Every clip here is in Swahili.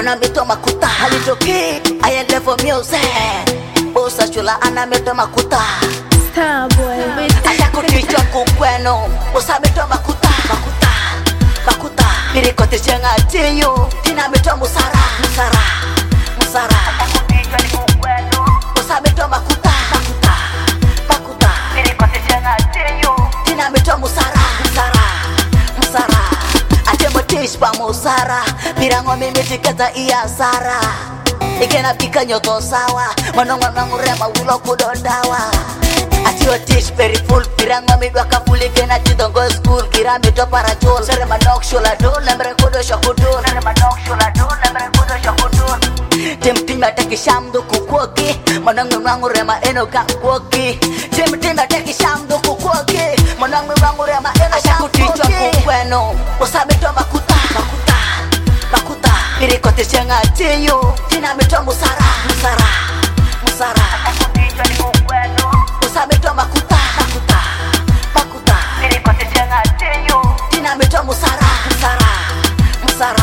Wana mito makuta halitoki I level music Bosa chula ana mito makuta Starboy Atakutichwa kukweno Bosa mito makuta Makuta Makuta Mirikote chenga tiyo Tina mito musara Musara Musara Atakutichwa kukweno Bosa mito makuta Makuta Makuta Mirikote chenga tiyo Tina mito musara Musara Musara Atemo tishpa musara Mirango mimitikeza iya sara Ikena pika nyoto sawa Manonga mangurema wilo kudondawa Atiwa tish very full Pirango midwa kafuli kena chidongo school Kira mito parachol Sere manok shula dun Lembre kudo shokudun Sere manok shula dun Lembre kudo shokudun Tim ataki shamdo kukwoki Manonga mangurema eno kakwoki Tim ataki shamdo kukwoki Manonga mangurema eno kakwoki Ashakutichwa kukweno Usabito makuta Makuta Makuta Mirikote chenga tiyo Tina mito musara Musara Musara Atakutichwa ni kukweno Usabito makuta Makuta Makuta Mirikote chenga tiyo Tina mito musara Musara Musara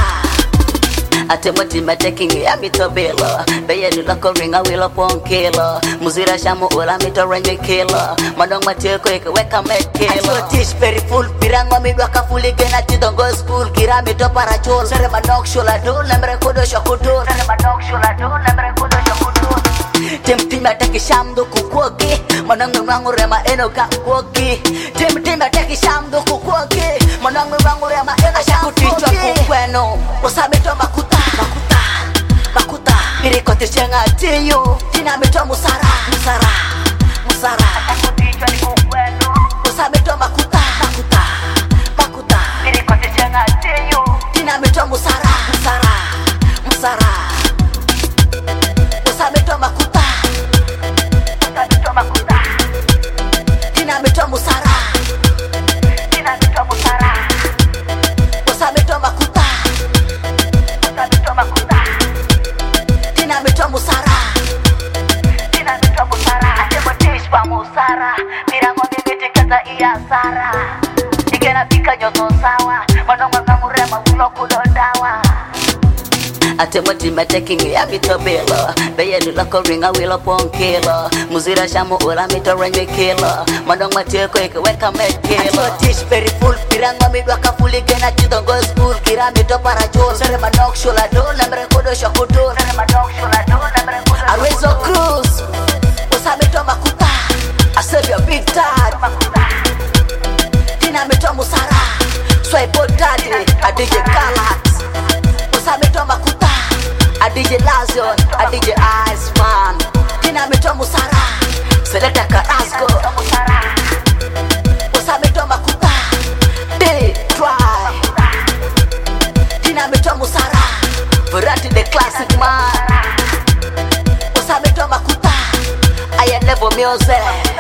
Atemoti mateking ya mito bilo Beye nulako ringa wilo ponkilo Muzira shamu ula mito renye kilo Manong mateko ike weka mekilo Atiwa tish very full Pirango midwa kafuli gena chidongo school Kira mito parachol Sere manok shula dun Lembre kudo shokudun Sere manok shula dun Lembre kudo shokudun Tim ataki shamdo kukwoki Manong mangurema eno kakwoki Tim ataki shamdo kukwoki Manong mangurema eno shakutichwa kukweno Usabito makuta Makuta Makuta Mirikote chenga tiyo Tina mito musara Musara Musara Atakutichwa ni kukweno Usabito makuta Makuta Makuta Mirikote chenga tiyo Tina mito musara Musara Musara Usabito makuta Usabito makuta Tina mito musara Tina mito musara Usabito makuta Usabito makuta Tina mito musara Tina mito musara Atemo tishpa musara Mirango mimitikeza iya sara Ikena pika nyoto sawa Manonga mangurema wilo kudondawa Atemoti mateking ya mito bilo Beye nulako ringa wilo ponkilo Muzira shamu ula mito renye kilo Manong mateko ike weka mekilo Atiwa tish very full Pirango midwa kafuli gena chidongo school Kira mito parachol Sere manok shula dun Lembre kudo shokudun Sere manok shula dun Lembre kudo shokudun Arwezo Cruz Usa mito makuta I serve your big dad Tina mito musara Swipe daddy I DJ Galat Usa mito makuta I DJ Lazion I DJ Iceman Tina mito musara Selecta Carrasco Usa mito makuta They try Tina mito musara Verati the classic man Usa mito makuta I level music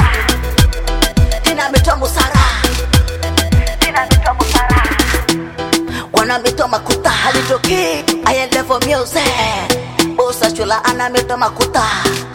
Tina mito musara Tina mito musara Wana mito makuta halitoki I level music Bosa chula ana mito makuta